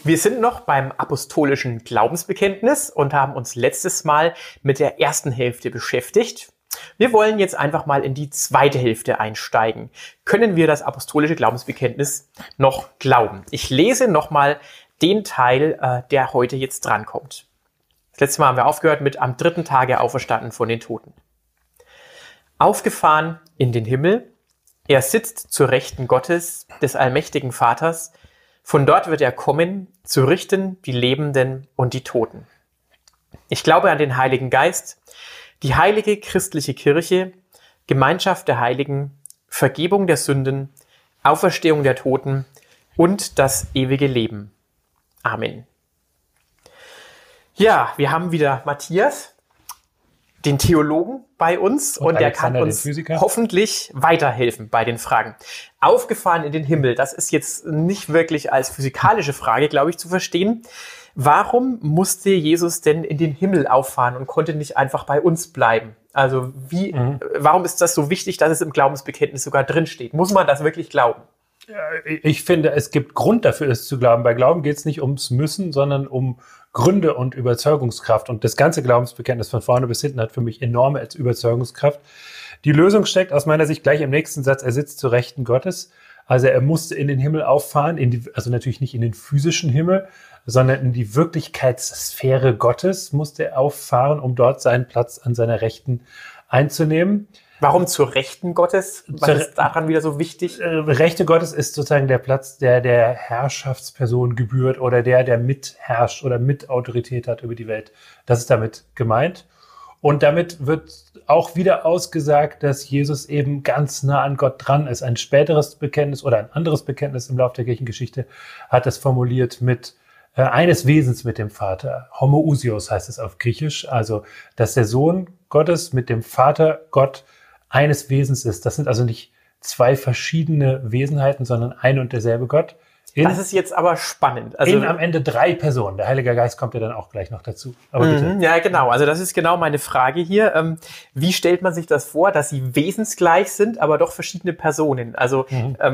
Wir sind noch beim apostolischen Glaubensbekenntnis und haben uns letztes Mal mit der ersten Hälfte beschäftigt. Wir wollen jetzt einfach mal in die zweite Hälfte einsteigen. Können wir das apostolische Glaubensbekenntnis noch glauben? Ich lese nochmal den Teil, der heute jetzt drankommt. Das letzte Mal haben wir aufgehört mit am dritten Tage auferstanden von den Toten. Aufgefahren in den Himmel, er sitzt zur Rechten Gottes, des allmächtigen Vaters. Von dort wird er kommen, zu richten die Lebenden und die Toten. Ich glaube an den Heiligen Geist, die heilige christliche Kirche, Gemeinschaft der Heiligen, Vergebung der Sünden, Auferstehung der Toten und das ewige Leben. Amen. Ja, wir haben wieder Matthias, den Theologen bei uns, und der kann uns hoffentlich weiterhelfen bei den Fragen. Aufgefahren in den Himmel, das ist jetzt nicht wirklich als physikalische Frage, glaube ich, zu verstehen. Warum musste Jesus denn in den Himmel auffahren und konnte nicht einfach bei uns bleiben? Also warum ist das so wichtig, dass es im Glaubensbekenntnis sogar drinsteht? Muss man das wirklich glauben? Ich finde, es gibt Grund dafür, es zu glauben. Bei Glauben geht es nicht ums Müssen, sondern um Gründe und Überzeugungskraft. Und das ganze Glaubensbekenntnis von vorne bis hinten hat für mich enorme Überzeugungskraft. Die Lösung steckt aus meiner Sicht gleich im nächsten Satz. Er sitzt zur Rechten Gottes. Also er musste in den Himmel auffahren, also natürlich nicht in den physischen Himmel, sondern in die Wirklichkeitssphäre Gottes musste er auffahren, um dort seinen Platz an seiner Rechten einzunehmen. Warum zur Rechten Gottes? Was ist daran wieder so wichtig? Rechte Gottes ist sozusagen der Platz, der Herrschaftsperson gebührt oder der mitherrscht oder Mitautorität hat über die Welt. Das ist damit gemeint. Und damit wird auch wieder ausgesagt, dass Jesus eben ganz nah an Gott dran ist. Ein späteres Bekenntnis oder ein anderes Bekenntnis im Laufe der Kirchengeschichte hat das formuliert mit eines Wesens mit dem Vater. Homoousios heißt es auf Griechisch. Also, dass der Sohn Gottes mit dem Vater Gott eines Wesens ist. Das sind also nicht zwei verschiedene Wesenheiten, sondern ein und derselbe Gott. Das ist jetzt aber spannend. Also am Ende 3 Personen. Der Heilige Geist kommt ja dann auch gleich noch dazu. Aber bitte. Ja, genau. Also das ist genau meine Frage hier. Wie stellt man sich das vor, dass sie wesensgleich sind, aber doch verschiedene Personen? Also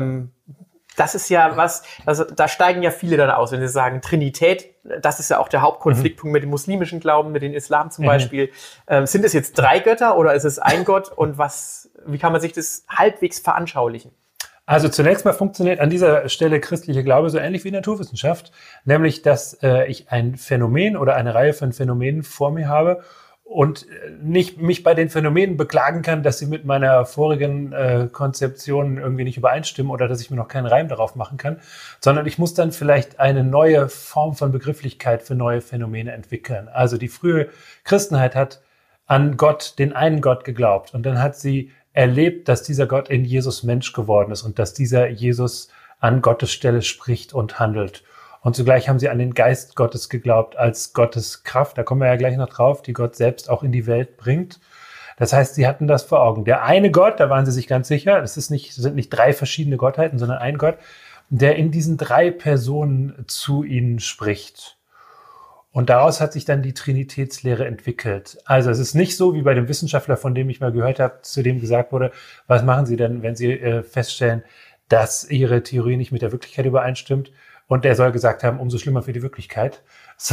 das ist ja was, also da steigen ja viele dann aus, wenn sie sagen Trinität, das ist ja auch der Hauptkonfliktpunkt mit dem muslimischen Glauben, mit dem Islam zum Beispiel. Sind es jetzt 3 Götter oder ist es ein Gott, und wie kann man sich das halbwegs veranschaulichen? Also zunächst mal funktioniert an dieser Stelle christliche Glaube so ähnlich wie Naturwissenschaft, nämlich dass ich ein Phänomen oder eine Reihe von Phänomenen vor mir habe und nicht mich bei den Phänomenen beklagen kann, dass sie mit meiner vorigen Konzeption irgendwie nicht übereinstimmen oder dass ich mir noch keinen Reim darauf machen kann, sondern ich muss dann vielleicht eine neue Form von Begrifflichkeit für neue Phänomene entwickeln. Also die frühe Christenheit hat an Gott, den einen Gott, geglaubt, und dann hat sie erlebt, dass dieser Gott in Jesus Mensch geworden ist und dass dieser Jesus an Gottes Stelle spricht und handelt. Und zugleich haben sie an den Geist Gottes geglaubt als Gottes Kraft, da kommen wir ja gleich noch drauf, die Gott selbst auch in die Welt bringt. Das heißt, sie hatten das vor Augen. Der eine Gott, da waren sie sich ganz sicher, es sind nicht 3 verschiedene Gottheiten, sondern ein Gott, der in diesen 3 Personen zu ihnen spricht. Und daraus hat sich dann die Trinitätslehre entwickelt. Also es ist nicht so wie bei dem Wissenschaftler, von dem ich mal gehört habe, zu dem gesagt wurde, was machen Sie denn, wenn Sie feststellen, dass Ihre Theorie nicht mit der Wirklichkeit übereinstimmt? Und der soll gesagt haben, umso schlimmer für die Wirklichkeit.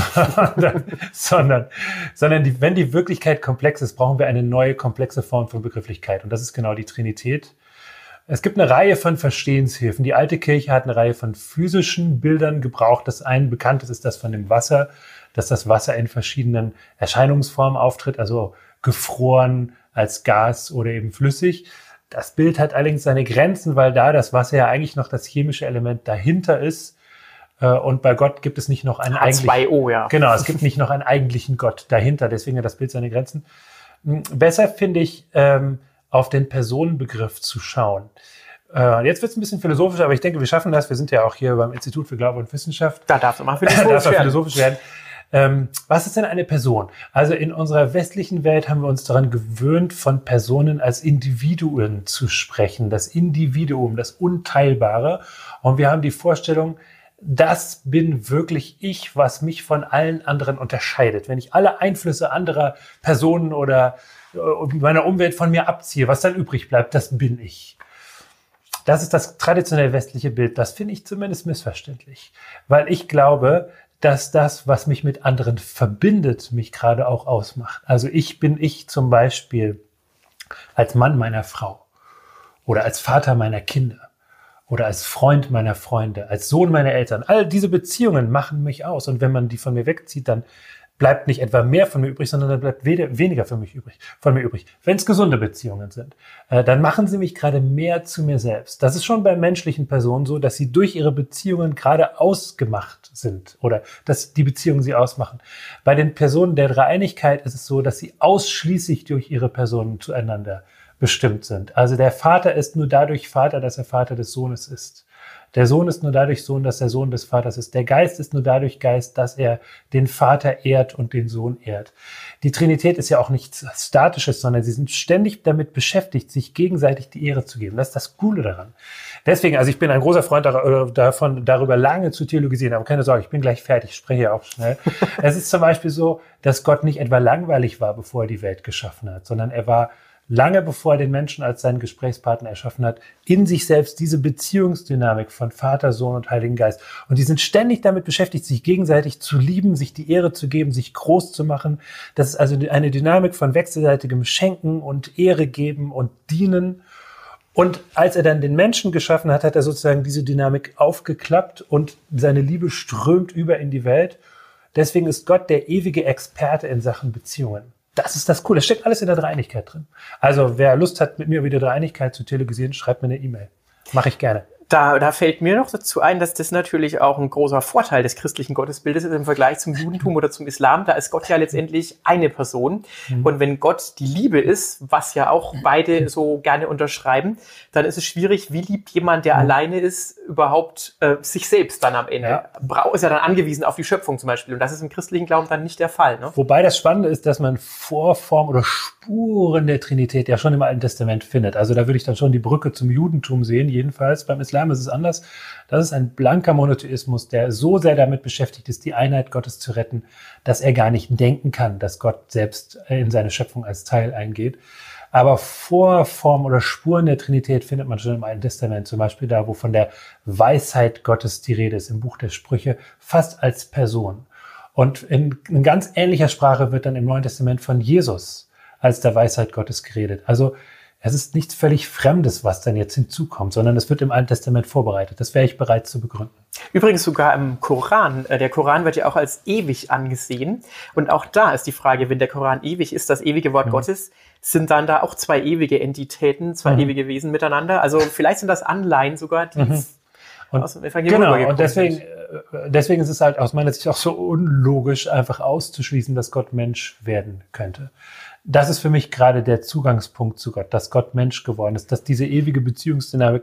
Sondern wenn die Wirklichkeit komplex ist, brauchen wir eine neue, komplexe Form von Begrifflichkeit. Und das ist genau die Trinität. Es gibt eine Reihe von Verstehenshilfen. Die alte Kirche hat eine Reihe von physischen Bildern gebraucht. Das eine bekanntes ist das von dem Wasser, dass das Wasser in verschiedenen Erscheinungsformen auftritt, also gefroren, als Gas oder eben flüssig. Das Bild hat allerdings seine Grenzen, weil da das Wasser ja eigentlich noch das chemische Element dahinter ist. Und bei Gott gibt es nicht noch einen H2O, ja. Genau, es gibt nicht noch einen eigentlichen Gott dahinter. Deswegen hat das Bild seine Grenzen. Besser finde ich, auf den Personenbegriff zu schauen. Jetzt wird es ein bisschen philosophisch, aber ich denke, wir schaffen das. Wir sind ja auch hier beim Institut für Glaube und Wissenschaft. Da darf es mal philosophisch werden. Was ist denn eine Person? Also in unserer westlichen Welt haben wir uns daran gewöhnt, von Personen als Individuen zu sprechen. Das Individuum, das Unteilbare. Und wir haben die Vorstellung, das bin wirklich ich, was mich von allen anderen unterscheidet. Wenn ich alle Einflüsse anderer Personen oder meiner Umwelt von mir abziehe, was dann übrig bleibt, das bin ich. Das ist das traditionell westliche Bild. Das finde ich zumindest missverständlich, weil ich glaube, dass das, was mich mit anderen verbindet, mich gerade auch ausmacht. Also ich bin ich zum Beispiel als Mann meiner Frau oder als Vater meiner Kinder oder als Freund meiner Freunde, als Sohn meiner Eltern. All diese Beziehungen machen mich aus. Und wenn man die von mir wegzieht, dann bleibt nicht etwa mehr von mir übrig, sondern dann bleibt weniger von mir übrig. Wenn es gesunde Beziehungen sind, dann machen sie mich gerade mehr zu mir selbst. Das ist schon bei menschlichen Personen so, dass sie durch ihre Beziehungen gerade ausgemacht sind oder dass die Beziehungen sie ausmachen. Bei den Personen der Dreieinigkeit ist es so, dass sie ausschließlich durch ihre Personen zueinander bestimmt sind. Also der Vater ist nur dadurch Vater, dass er Vater des Sohnes ist. Der Sohn ist nur dadurch Sohn, dass er Sohn des Vaters ist. Der Geist ist nur dadurch Geist, dass er den Vater ehrt und den Sohn ehrt. Die Trinität ist ja auch nichts Statisches, sondern sie sind ständig damit beschäftigt, sich gegenseitig die Ehre zu geben. Das ist das Coole daran. Deswegen, also ich bin ein großer Freund davon, darüber lange zu theologisieren. Aber keine Sorge, ich bin gleich fertig, ich spreche ja auch schnell. Es ist zum Beispiel so, dass Gott nicht etwa langweilig war, bevor er die Welt geschaffen hat, sondern er war lange bevor er den Menschen als seinen Gesprächspartner erschaffen hat, in sich selbst diese Beziehungsdynamik von Vater, Sohn und Heiligen Geist. Und die sind ständig damit beschäftigt, sich gegenseitig zu lieben, sich die Ehre zu geben, sich groß zu machen. Das ist also eine Dynamik von wechselseitigem Schenken und Ehre geben und dienen. Und als er dann den Menschen geschaffen hat, hat er sozusagen diese Dynamik aufgeklappt und seine Liebe strömt über in die Welt. Deswegen ist Gott der ewige Experte in Sachen Beziehungen. Das ist das Coole. Es steckt alles in der Dreieinigkeit drin. Also wer Lust hat, mit mir über die Dreieinigkeit zu theologisieren, schreibt mir eine E-Mail. Mache ich gerne. Da fällt mir noch dazu ein, dass das natürlich auch ein großer Vorteil des christlichen Gottesbildes ist im Vergleich zum Judentum oder zum Islam. Da ist Gott ja letztendlich eine Person. Und wenn Gott die Liebe ist, was ja auch beide so gerne unterschreiben, dann ist es schwierig, wie liebt jemand, der alleine ist, überhaupt sich selbst dann am Ende. Ja. Ist ja dann angewiesen auf die Schöpfung zum Beispiel. Und das ist im christlichen Glauben dann nicht der Fall. Ne? Wobei das Spannende ist, dass man Vorform oder Spuren der Trinität ja schon im Alten Testament findet. Also da würde ich dann schon die Brücke zum Judentum sehen, jedenfalls. Beim Islam ist es anders. Das ist ein blanker Monotheismus, der so sehr damit beschäftigt ist, die Einheit Gottes zu retten, dass er gar nicht denken kann, dass Gott selbst in seine Schöpfung als Teil eingeht. Aber Vorform oder Spuren der Trinität findet man schon im Alten Testament, zum Beispiel da, wo von der Weisheit Gottes die Rede ist, im Buch der Sprüche, fast als Person. Und in ganz ähnlicher Sprache wird dann im Neuen Testament von Jesus als der Weisheit Gottes geredet. Also es ist nichts völlig Fremdes, was dann jetzt hinzukommt, sondern es wird im Alten Testament vorbereitet. Das wäre ich bereit zu begründen. Übrigens sogar im Koran. Der Koran wird ja auch als ewig angesehen. Und auch da ist die Frage, wenn der Koran ewig ist, das ewige Wort Gottes, sind dann da auch zwei ewige Entitäten, zwei ewige Wesen miteinander? Also vielleicht sind das Anleihen sogar, die aus dem Evangelium und deswegen ist es halt aus meiner Sicht auch so unlogisch, einfach auszuschließen, dass Gott Mensch werden könnte. Das ist für mich gerade der Zugangspunkt zu Gott, dass Gott Mensch geworden ist, dass diese ewige Beziehungsdynamik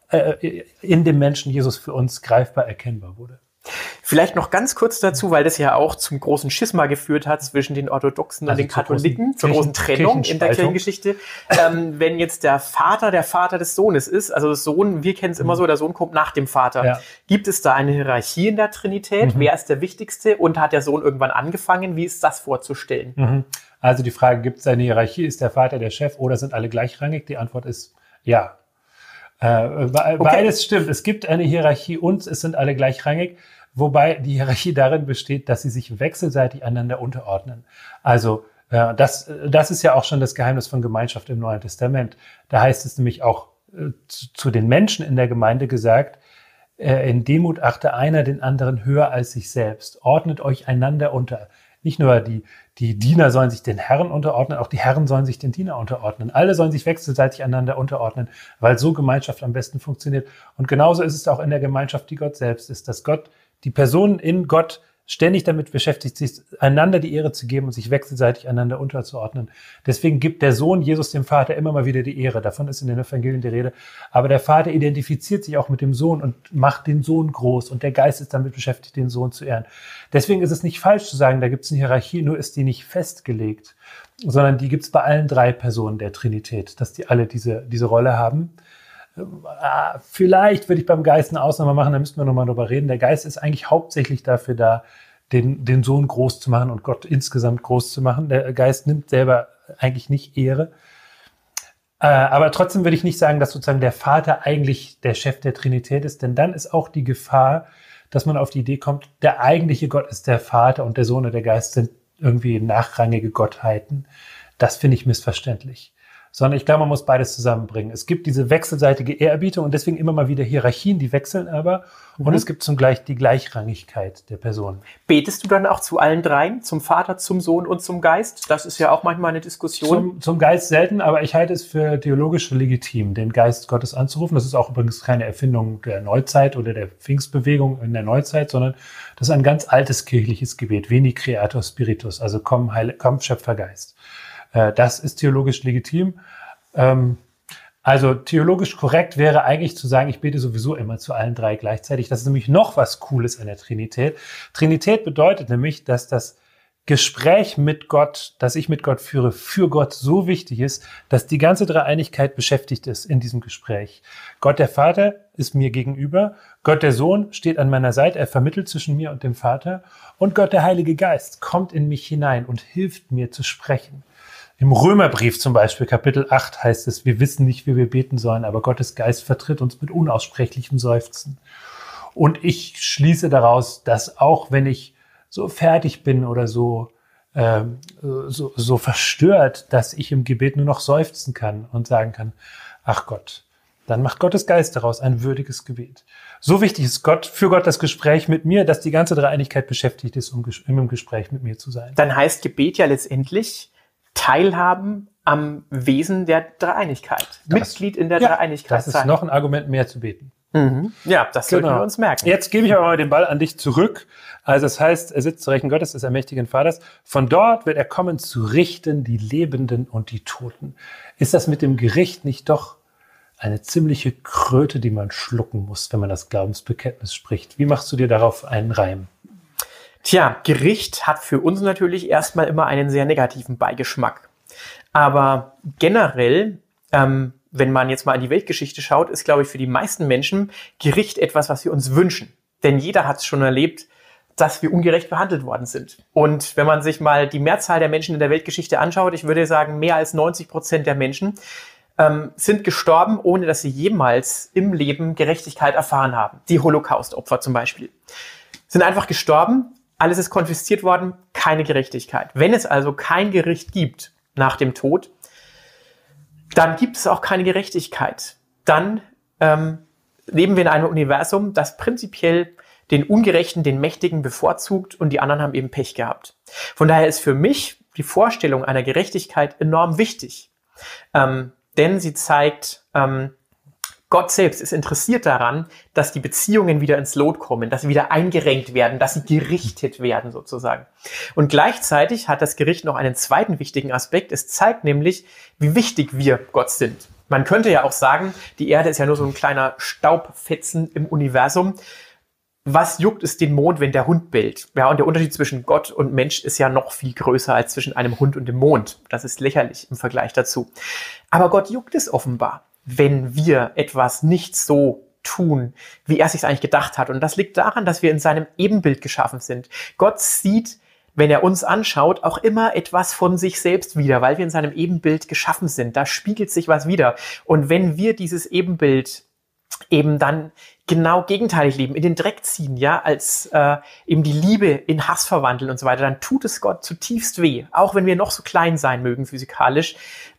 in dem Menschen Jesus für uns greifbar erkennbar wurde. Vielleicht noch ganz kurz dazu, weil das ja auch zum großen Schisma geführt hat zwischen den Orthodoxen und den Katholiken, zur großen Trennung in der Kirchengeschichte. Wenn jetzt der Vater des Sohnes ist, also das Sohn, wir kennen es immer so, der Sohn kommt nach dem Vater. Ja. Gibt es da eine Hierarchie in der Trinität? Wer ist der Wichtigste? Und hat der Sohn irgendwann angefangen? Wie ist das vorzustellen? Also die Frage, gibt es eine Hierarchie? Ist der Vater der Chef oder sind alle gleichrangig? Die Antwort ist ja. Beides stimmt. Es gibt eine Hierarchie und es sind alle gleichrangig, wobei die Hierarchie darin besteht, dass sie sich wechselseitig einander unterordnen. Also das ist ja auch schon das Geheimnis von Gemeinschaft im Neuen Testament. Da heißt es nämlich auch zu den Menschen in der Gemeinde gesagt, in Demut achte einer den anderen höher als sich selbst. Ordnet euch einander unter. Nicht nur die Diener sollen sich den Herren unterordnen, auch die Herren sollen sich den Diener unterordnen. Alle sollen sich wechselseitig einander unterordnen, weil so Gemeinschaft am besten funktioniert. Und genauso ist es auch in der Gemeinschaft, die Gott selbst ist, dass Gott, die Personen in Gott ständig damit beschäftigt, sich einander die Ehre zu geben und sich wechselseitig einander unterzuordnen. Deswegen gibt der Sohn Jesus dem Vater immer mal wieder die Ehre. Davon ist in den Evangelien die Rede. Aber der Vater identifiziert sich auch mit dem Sohn und macht den Sohn groß. Und der Geist ist damit beschäftigt, den Sohn zu ehren. Deswegen ist es nicht falsch zu sagen, da gibt es eine Hierarchie, nur ist die nicht festgelegt, sondern die gibt es bei allen drei Personen der Trinität, dass die alle diese Rolle haben. Vielleicht würde ich beim Geist eine Ausnahme machen, da müssten wir nochmal drüber reden. Der Geist ist eigentlich hauptsächlich dafür da, den Sohn groß zu machen und Gott insgesamt groß zu machen. Der Geist nimmt selber eigentlich nicht Ehre. Aber trotzdem würde ich nicht sagen, dass sozusagen der Vater eigentlich der Chef der Trinität ist, denn dann ist auch die Gefahr, dass man auf die Idee kommt, der eigentliche Gott ist der Vater und der Sohn und der Geist sind irgendwie nachrangige Gottheiten. Das finde ich missverständlich. Sondern ich glaube, man muss beides zusammenbringen. Es gibt diese wechselseitige Ehrerbietung und deswegen immer mal wieder Hierarchien, die wechseln aber. Und es gibt zugleich die Gleichrangigkeit der Personen. Betest du dann auch zu allen dreien? Zum Vater, zum Sohn und zum Geist? Das ist ja auch manchmal eine Diskussion. Zum Geist selten, aber ich halte es für theologisch legitim, den Geist Gottes anzurufen. Das ist auch übrigens keine Erfindung der Neuzeit oder der Pfingstbewegung in der Neuzeit, sondern das ist ein ganz altes kirchliches Gebet. Veni Creator Spiritus, also komm Schöpfergeist. Das ist theologisch legitim. Also theologisch korrekt wäre eigentlich zu sagen, ich bete sowieso immer zu allen drei gleichzeitig. Das ist nämlich noch was Cooles an der Trinität. Trinität bedeutet nämlich, dass das Gespräch mit Gott, das ich mit Gott führe, für Gott so wichtig ist, dass die ganze Dreieinigkeit beschäftigt ist in diesem Gespräch. Gott der Vater ist mir gegenüber, Gott der Sohn steht an meiner Seite, er vermittelt zwischen mir und dem Vater und Gott der Heilige Geist kommt in mich hinein und hilft mir zu sprechen. Im Römerbrief zum Beispiel, Kapitel 8 heißt es, wir wissen nicht, wie wir beten sollen, aber Gottes Geist vertritt uns mit unaussprechlichem Seufzen. Und ich schließe daraus, dass auch wenn ich so fertig bin oder so verstört, dass ich im Gebet nur noch seufzen kann und sagen kann, ach Gott, dann macht Gottes Geist daraus ein würdiges Gebet. So wichtig ist für Gott das Gespräch mit mir, dass die ganze Dreieinigkeit beschäftigt ist, um im Gespräch mit mir zu sein. Dann heißt Gebet ja letztendlich teilhaben am Wesen der Dreieinigkeit. Mitglied in der Dreieinigkeit sein. Das ist noch ein Argument mehr zu beten. Mhm. Ja, das sollten wir uns merken. Jetzt gebe ich aber mal den Ball an dich zurück. Also das heißt, er sitzt zu Rechten Gottes, des allmächtigen Vaters. Von dort wird er kommen, zu richten die Lebenden und die Toten. Ist das mit dem Gericht nicht doch eine ziemliche Kröte, die man schlucken muss, wenn man das Glaubensbekenntnis spricht? Wie machst du dir darauf einen Reim? Tja, Gericht hat für uns natürlich erstmal immer einen sehr negativen Beigeschmack. Aber generell, wenn man jetzt mal in die Weltgeschichte schaut, ist, glaube ich, für die meisten Menschen Gericht etwas, was wir uns wünschen. Denn jeder hat es schon erlebt, dass wir ungerecht behandelt worden sind. Und wenn man sich mal die Mehrzahl der Menschen in der Weltgeschichte anschaut, ich würde sagen, mehr als 90% der Menschen sind gestorben, ohne dass sie jemals im Leben Gerechtigkeit erfahren haben. Die Holocaust-Opfer zum Beispiel sind einfach gestorben. Alles ist konfisziert worden, keine Gerechtigkeit. Wenn es also kein Gericht gibt nach dem Tod, dann gibt es auch keine Gerechtigkeit. Dann leben wir in einem Universum, das prinzipiell den Ungerechten, den Mächtigen bevorzugt und die anderen haben eben Pech gehabt. Von daher ist für mich die Vorstellung einer Gerechtigkeit enorm wichtig. Denn sie zeigt, Gott selbst ist interessiert daran, dass die Beziehungen wieder ins Lot kommen, dass sie wieder eingerenkt werden, dass sie gerichtet werden sozusagen. Und gleichzeitig hat das Gericht noch einen zweiten wichtigen Aspekt. Es zeigt nämlich, wie wichtig wir Gott sind. Man könnte ja auch sagen, die Erde ist ja nur so ein kleiner Staubfetzen im Universum. Was juckt es den Mond, wenn der Hund bellt? Ja, und der Unterschied zwischen Gott und Mensch ist ja noch viel größer als zwischen einem Hund und dem Mond. Das ist lächerlich im Vergleich dazu. Aber Gott juckt es offenbar, wenn wir etwas nicht so tun, wie er sich eigentlich gedacht hat. Und das liegt daran, dass wir in seinem Ebenbild geschaffen sind. Gott sieht, wenn er uns anschaut, auch immer etwas von sich selbst wieder, weil wir in seinem Ebenbild geschaffen sind. Da spiegelt sich was wieder. Und wenn wir dieses Ebenbild eben dann genau gegenteilig leben, in den Dreck ziehen, ja, als eben die Liebe in Hass verwandeln und so weiter, dann tut es Gott zutiefst weh. Auch wenn wir noch so klein sein mögen physikalisch,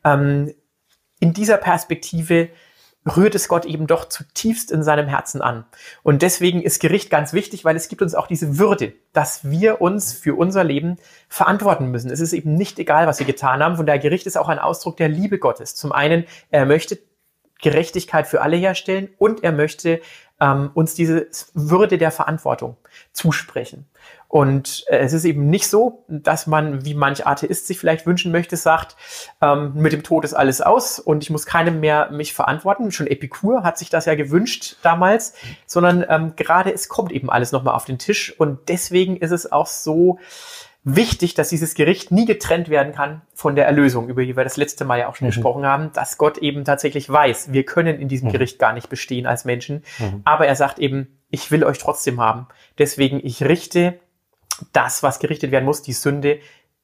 in dieser Perspektive rührt es Gott eben doch zutiefst in seinem Herzen an. Und deswegen ist Gericht ganz wichtig, weil es gibt uns auch diese Würde, dass wir uns für unser Leben verantworten müssen. Es ist eben nicht egal, was wir getan haben. Von daher Gericht ist auch ein Ausdruck der Liebe Gottes. Zum einen, er möchte Gerechtigkeit für alle herstellen und er möchte uns diese Würde der Verantwortung zusprechen. Und es ist eben nicht so, dass man, wie manch Atheist sich vielleicht wünschen möchte, sagt, mit dem Tod ist alles aus und ich muss keinem mehr mich verantworten. Schon Epikur hat sich das ja gewünscht damals, sondern gerade es kommt eben alles nochmal auf den Tisch und deswegen ist es auch so wichtig, dass dieses Gericht nie getrennt werden kann von der Erlösung, über die wir das letzte Mal ja auch schon gesprochen haben, dass Gott eben tatsächlich weiß, wir können in diesem Gericht gar nicht bestehen als Menschen, aber er sagt eben, ich will euch trotzdem haben. Deswegen, ich richte das, was gerichtet werden muss, die Sünde,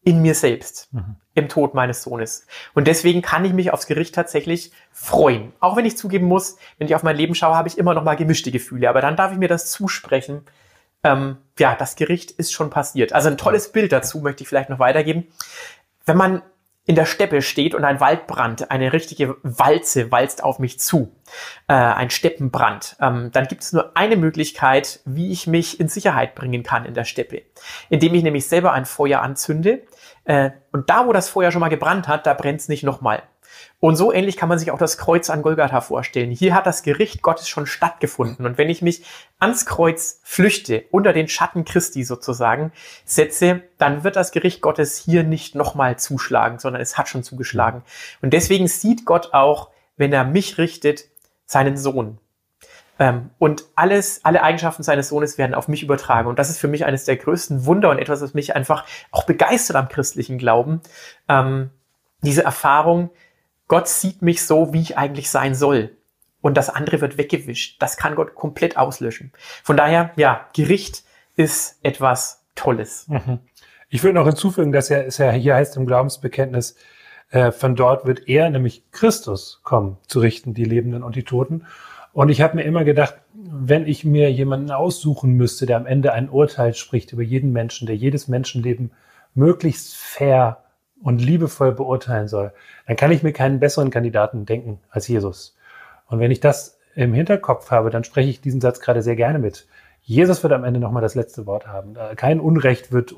in mir selbst, im Tod meines Sohnes. Und deswegen kann ich mich aufs Gericht tatsächlich freuen. Auch wenn ich zugeben muss, wenn ich auf mein Leben schaue, habe ich immer noch mal gemischte Gefühle. Aber dann darf ich mir das zusprechen. Das Gericht ist schon passiert. Also ein tolles Bild dazu möchte ich vielleicht noch weitergeben. Wenn man in der Steppe steht und ein Waldbrand, eine richtige Walze walzt auf mich zu, ein Steppenbrand, dann gibt es nur eine Möglichkeit, wie ich mich in Sicherheit bringen kann in der Steppe. Indem ich nämlich selber ein Feuer anzünde und da, wo das Feuer schon mal gebrannt hat, da brennt es nicht nochmal. Und so ähnlich kann man sich auch das Kreuz an Golgatha vorstellen. Hier hat das Gericht Gottes schon stattgefunden. Und wenn ich mich ans Kreuz flüchte, unter den Schatten Christi sozusagen setze, dann wird das Gericht Gottes hier nicht nochmal zuschlagen, sondern es hat schon zugeschlagen. Und deswegen sieht Gott auch, wenn er mich richtet, seinen Sohn. Und alle Eigenschaften seines Sohnes werden auf mich übertragen. Und das ist für mich eines der größten Wunder und etwas, was mich einfach auch begeistert am christlichen Glauben. Diese Erfahrung, Gott sieht mich so, wie ich eigentlich sein soll. Und das andere wird weggewischt. Das kann Gott komplett auslöschen. Von daher, Gericht ist etwas Tolles. Ich würde noch hinzufügen, dass es ja hier heißt im Glaubensbekenntnis, von dort wird er, nämlich Christus, kommen, zu richten, die Lebenden und die Toten. Und ich habe mir immer gedacht, wenn ich mir jemanden aussuchen müsste, der am Ende ein Urteil spricht über jeden Menschen, der jedes Menschenleben möglichst fair und liebevoll beurteilen soll, dann kann ich mir keinen besseren Kandidaten denken als Jesus. Und wenn ich das im Hinterkopf habe, dann spreche ich diesen Satz gerade sehr gerne mit. Jesus wird am Ende nochmal das letzte Wort haben. Kein Unrecht wird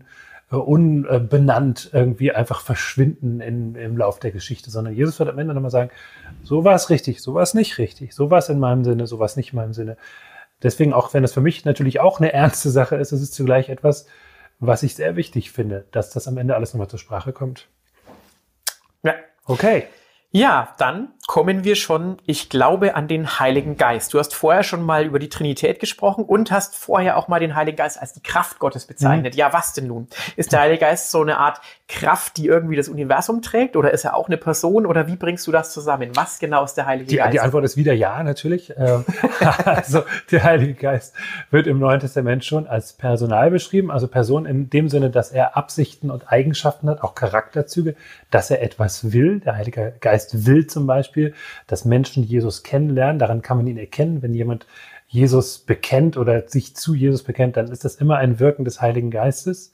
unbenannt irgendwie einfach verschwinden im Lauf der Geschichte, sondern Jesus wird am Ende nochmal sagen, so war es richtig, so war es nicht richtig, so war es in meinem Sinne, so war es nicht in meinem Sinne. Deswegen, auch wenn es für mich natürlich auch eine ernste Sache ist, es ist zugleich etwas, was ich sehr wichtig finde, dass das am Ende alles nochmal zur Sprache kommt. Ja. Okay. Ja, dann kommen wir schon, ich glaube, an den Heiligen Geist. Du hast vorher schon mal über die Trinität gesprochen und hast vorher auch mal den Heiligen Geist als die Kraft Gottes bezeichnet. Ja, was denn nun? Ist der Heilige Geist so eine Art Kraft, die irgendwie das Universum trägt, oder ist er auch eine Person, oder wie bringst du das zusammen? Was genau ist der Heilige Geist? Die Antwort ist wieder ja, natürlich. Also der Heilige Geist wird im Neuen Testament schon als Personal beschrieben, also Person in dem Sinne, dass er Absichten und Eigenschaften hat, auch Charakterzüge, dass er etwas will. Der Heilige Geist will zum Beispiel, dass Menschen Jesus kennenlernen. Daran kann man ihn erkennen. Wenn jemand Jesus bekennt oder sich zu Jesus bekennt, dann ist das immer ein Wirken des Heiligen Geistes.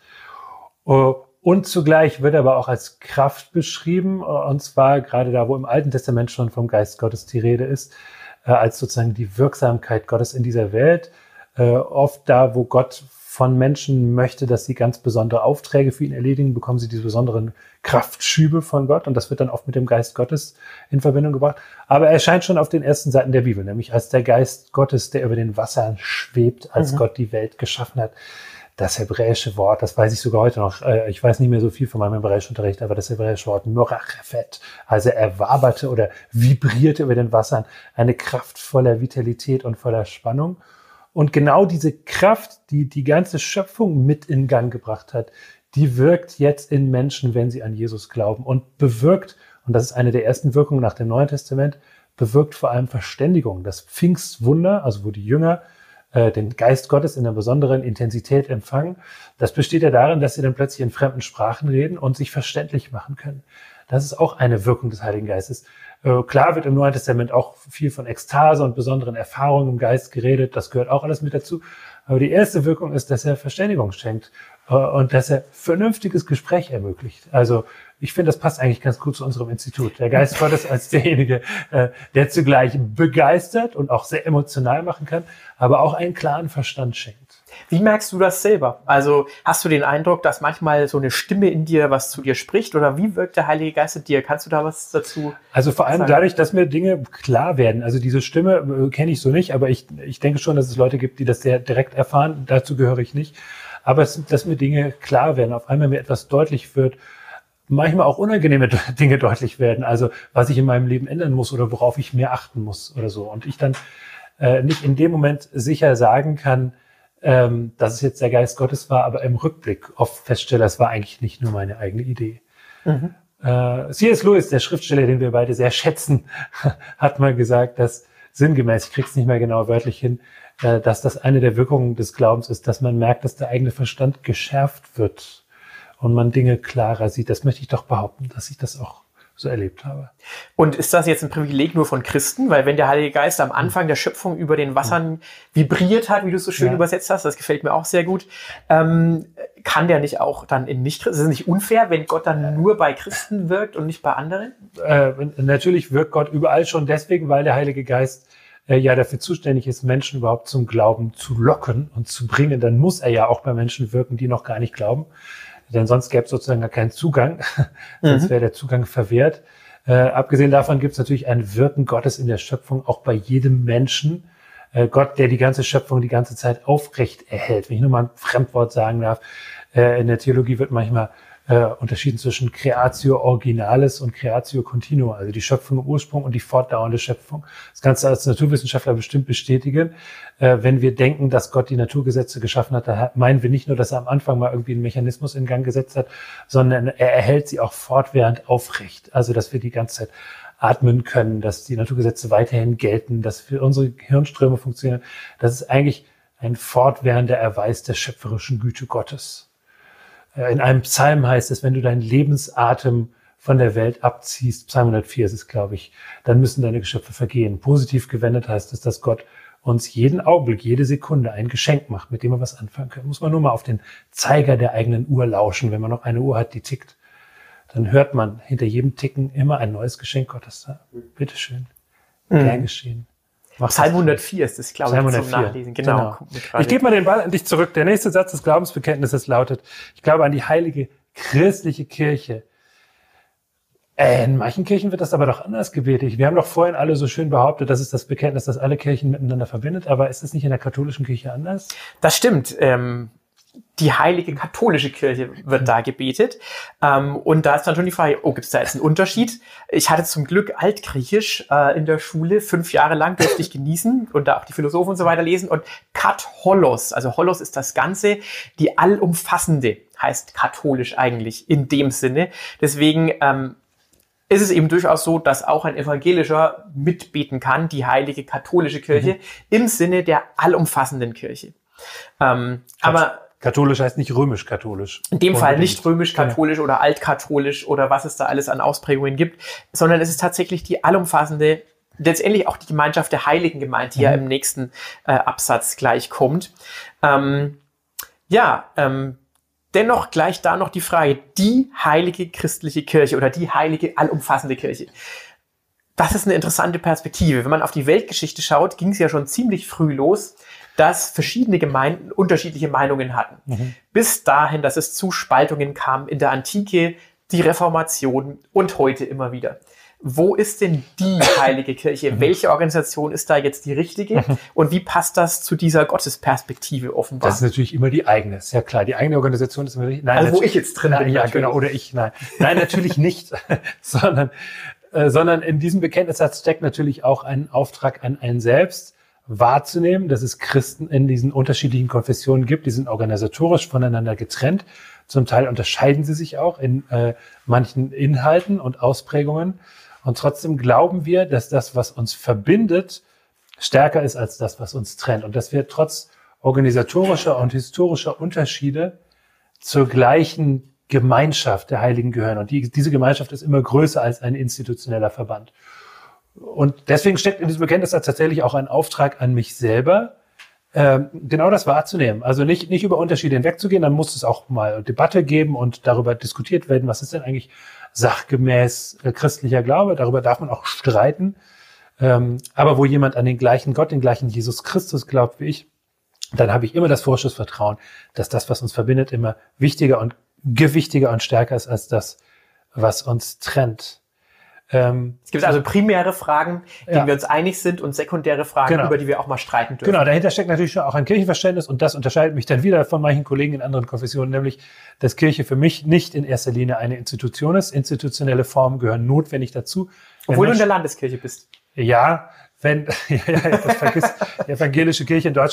Und zugleich wird er aber auch als Kraft beschrieben, und zwar gerade da, wo im Alten Testament schon vom Geist Gottes die Rede ist, als sozusagen die Wirksamkeit Gottes in dieser Welt. Oft da, wo Gott von Menschen möchte, dass sie ganz besondere Aufträge für ihn erledigen, bekommen sie diese besonderen Kraftschübe von Gott, und das wird dann oft mit dem Geist Gottes in Verbindung gebracht. Aber er erscheint schon auf den ersten Seiten der Bibel, nämlich als der Geist Gottes, der über den Wassern schwebt, als Gott die Welt geschaffen hat. Das hebräische Wort, das weiß ich sogar heute noch, ich weiß nicht mehr so viel von meinem Hebräischunterricht, aber das hebräische Wort Morachefet, also er waberte oder vibrierte über den Wassern, eine Kraft voller Vitalität und voller Spannung. Und genau diese Kraft, die die ganze Schöpfung mit in Gang gebracht hat, die wirkt jetzt in Menschen, wenn sie an Jesus glauben, und bewirkt, und das ist eine der ersten Wirkungen nach dem Neuen Testament, bewirkt vor allem Verständigung. Das Pfingstwunder, also wo die Jünger den Geist Gottes in einer besonderen Intensität empfangen, das besteht ja darin, dass sie dann plötzlich in fremden Sprachen reden und sich verständlich machen können. Das ist auch eine Wirkung des Heiligen Geistes. Klar wird im Neuen Testament auch viel von Ekstase und besonderen Erfahrungen im Geist geredet. Das gehört auch alles mit dazu. Aber die erste Wirkung ist, dass er Verständigung schenkt und dass er vernünftiges Gespräch ermöglicht. Also ich finde, das passt eigentlich ganz gut zu unserem Institut. Der Geist Gottes als derjenige, der zugleich begeistert und auch sehr emotional machen kann, aber auch einen klaren Verstand schenkt. Wie merkst du das selber? Also hast du den Eindruck, dass manchmal so eine Stimme in dir was zu dir spricht, oder wie wirkt der Heilige Geist in dir? Kannst du da was dazu Also vor allem sagen? Dadurch, dass mir Dinge klar werden. Also diese Stimme kenne ich so nicht, aber ich denke schon, dass es Leute gibt, die das sehr direkt erfahren. Dazu gehöre ich nicht. Aber dass mir Dinge klar werden, auf einmal mir etwas deutlich wird, manchmal auch unangenehme Dinge deutlich werden. Also was ich in meinem Leben ändern muss oder worauf ich mehr achten muss oder so. Und ich dann nicht in dem Moment sicher sagen kann, dass es jetzt der Geist Gottes war, aber im Rückblick oft feststelle, es war eigentlich nicht nur meine eigene Idee. C.S. Lewis, der Schriftsteller, den wir beide sehr schätzen, hat mal gesagt, dass sinngemäß, ich krieg's nicht mehr genau wörtlich hin, dass das eine der Wirkungen des Glaubens ist, dass man merkt, dass der eigene Verstand geschärft wird und man Dinge klarer sieht. Das möchte ich doch behaupten, dass ich das auch so erlebt habe. Und ist das jetzt ein Privileg nur von Christen? Weil wenn der Heilige Geist am Anfang der Schöpfung über den Wassern vibriert hat, wie du es so schön übersetzt hast, das gefällt mir auch sehr gut, kann der nicht auch dann in Nicht-Christen? Ist es nicht unfair, wenn Gott dann nur bei Christen wirkt und nicht bei anderen? Natürlich wirkt Gott überall schon deswegen, weil der Heilige Geist ja dafür zuständig ist, Menschen überhaupt zum Glauben zu locken und zu bringen. Dann muss er ja auch bei Menschen wirken, die noch gar nicht glauben. Denn sonst gäbe es sozusagen gar keinen Zugang, sonst wäre der Zugang verwehrt. Abgesehen davon gibt es natürlich ein Wirken Gottes in der Schöpfung, auch bei jedem Menschen. Gott, der die ganze Schöpfung die ganze Zeit aufrecht erhält. Wenn ich nur mal ein Fremdwort sagen darf, in der Theologie wird manchmal unterschieden zwischen Creatio Originalis und Creatio Continua, also die Schöpfung im Ursprung und die fortdauernde Schöpfung. Das kannst du als Naturwissenschaftler bestimmt bestätigen. Wenn wir denken, dass Gott die Naturgesetze geschaffen hat, dann meinen wir nicht nur, dass er am Anfang mal irgendwie einen Mechanismus in Gang gesetzt hat, sondern er erhält sie auch fortwährend aufrecht. Also, dass wir die ganze Zeit atmen können, dass die Naturgesetze weiterhin gelten, dass für unsere Hirnströme funktionieren. Das ist eigentlich ein fortwährender Erweis der schöpferischen Güte Gottes. In einem Psalm heißt es, wenn du deinen Lebensatem von der Welt abziehst, Psalm 104 ist es, glaube ich, dann müssen deine Geschöpfe vergehen. Positiv gewendet heißt es, dass Gott uns jeden Augenblick, jede Sekunde ein Geschenk macht, mit dem wir was anfangen können. Muss man nur mal auf den Zeiger der eigenen Uhr lauschen. Wenn man noch eine Uhr hat, die tickt, dann hört man hinter jedem Ticken immer ein neues Geschenk Gottes. Bitteschön. Gern geschehen. Psalm 104 ist es, glaube ich, zum Nachlesen. Genau. Ich gebe mal den Ball an dich zurück. Der nächste Satz des Glaubensbekenntnisses lautet, ich glaube an die heilige christliche Kirche. In manchen Kirchen wird das aber doch anders gebetet. Wir haben doch vorhin alle so schön behauptet, das ist das Bekenntnis, das alle Kirchen miteinander verbindet. Aber ist es nicht in der katholischen Kirche anders? Das stimmt. Die heilige katholische Kirche wird da gebetet. Und da ist dann schon die Frage, gibt es da jetzt einen Unterschied? Ich hatte zum Glück Altgriechisch in der Schule, 5 Jahre lang durfte ich genießen und da auch die Philosophen und so weiter lesen. Und katholos, also holos ist das Ganze, die allumfassende, heißt katholisch eigentlich in dem Sinne. Deswegen ist es eben durchaus so, dass auch ein Evangelischer mitbeten kann, die heilige katholische Kirche, im Sinne der allumfassenden Kirche. Aber katholisch heißt nicht römisch-katholisch. In dem Fall nicht römisch-katholisch oder altkatholisch oder was es da alles an Ausprägungen gibt, sondern es ist tatsächlich die allumfassende, letztendlich auch die Gemeinschaft der Heiligen gemeint, die ja im nächsten Absatz gleich kommt. Dennoch gleich da noch die Frage, die heilige christliche Kirche oder die heilige allumfassende Kirche. Das ist eine interessante Perspektive. Wenn man auf die Weltgeschichte schaut, ging es ja schon ziemlich früh los, dass verschiedene Gemeinden unterschiedliche Meinungen hatten. Bis dahin, dass es zu Spaltungen kam in der Antike, die Reformation und heute immer wieder. Wo ist denn die heilige Kirche? Welche Organisation ist da jetzt die richtige? Und wie passt das zu dieser Gottesperspektive offenbar? Das ist natürlich immer die eigene. Ist ja klar, die eigene Organisation ist immer richtig. Nein, also wo ich jetzt drin bin. Ja, genau, oder ich. Nein, natürlich nicht. sondern in diesem Bekenntnissatz steckt natürlich auch ein Auftrag an einen selbst, wahrzunehmen, dass es Christen in diesen unterschiedlichen Konfessionen gibt. Die sind organisatorisch voneinander getrennt. Zum Teil unterscheiden sie sich auch in manchen Inhalten und Ausprägungen. Und trotzdem glauben wir, dass das, was uns verbindet, stärker ist als das, was uns trennt. Und dass wir trotz organisatorischer und historischer Unterschiede zur gleichen Gemeinschaft der Heiligen gehören. Und diese Gemeinschaft ist immer größer als ein institutioneller Verband. Und deswegen steckt in diesem Bekenntnissatz tatsächlich auch ein Auftrag an mich selber, genau das wahrzunehmen. Also nicht über Unterschiede hinwegzugehen, dann muss es auch mal Debatte geben und darüber diskutiert werden, was ist denn eigentlich sachgemäß christlicher Glaube. Darüber darf man auch streiten. Aber wo jemand an den gleichen Gott, den gleichen Jesus Christus glaubt wie ich, dann habe ich immer das Vorschussvertrauen, dass das, was uns verbindet, immer wichtiger und gewichtiger und stärker ist als das, was uns trennt. Es gibt also primäre Fragen, denen wir uns einig sind und sekundäre Fragen, über die wir auch mal streiten dürfen. Genau, dahinter steckt natürlich schon auch ein Kirchenverständnis und das unterscheidet mich dann wieder von manchen Kollegen in anderen Konfessionen, nämlich, dass Kirche für mich nicht in erster Linie eine Institution ist. Institutionelle Formen gehören notwendig dazu. Obwohl du in der Landeskirche bist. Ja, das vergisst, die evangelische Kirche in Deutschland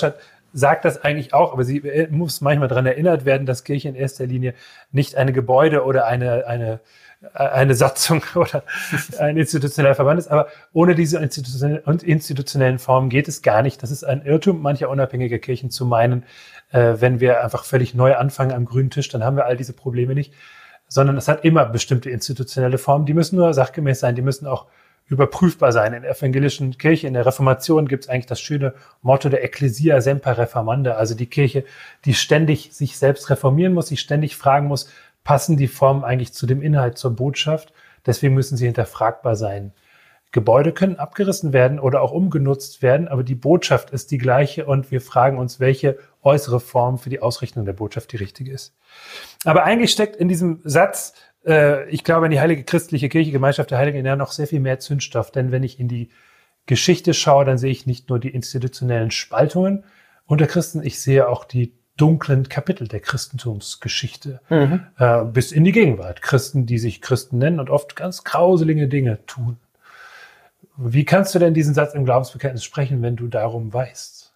sagt das eigentlich auch, aber sie muss manchmal daran erinnert werden, dass Kirche in erster Linie nicht eine Gebäude oder eine Satzung oder ein institutioneller Verband ist. Aber ohne diese institutionellen Formen geht es gar nicht. Das ist ein Irrtum mancher unabhängiger Kirchen zu meinen, wenn wir einfach völlig neu anfangen am grünen Tisch, dann haben wir all diese Probleme nicht. Sondern es hat immer bestimmte institutionelle Formen. Die müssen nur sachgemäß sein, die müssen auch überprüfbar sein. In der evangelischen Kirche, in der Reformation gibt es eigentlich das schöne Motto der Ecclesia semper reformanda, also die Kirche, die ständig sich selbst reformieren muss, sich ständig fragen muss, passen die Formen eigentlich zu dem Inhalt, zur Botschaft? Deswegen müssen sie hinterfragbar sein. Gebäude können abgerissen werden oder auch umgenutzt werden, aber die Botschaft ist die gleiche und wir fragen uns, welche äußere Form für die Ausrichtung der Botschaft die richtige ist. Aber eigentlich steckt in diesem Satz, ich glaube, in die heilige christliche Kirche, Gemeinschaft der Heiligen, ja noch sehr viel mehr Zündstoff. Denn wenn ich in die Geschichte schaue, dann sehe ich nicht nur die institutionellen Spaltungen unter Christen, ich sehe auch die dunklen Kapitel der Christentumsgeschichte bis in die Gegenwart. Christen, die sich Christen nennen und oft ganz grauselige Dinge tun. Wie kannst du denn diesen Satz im Glaubensbekenntnis sprechen, wenn du darum weißt?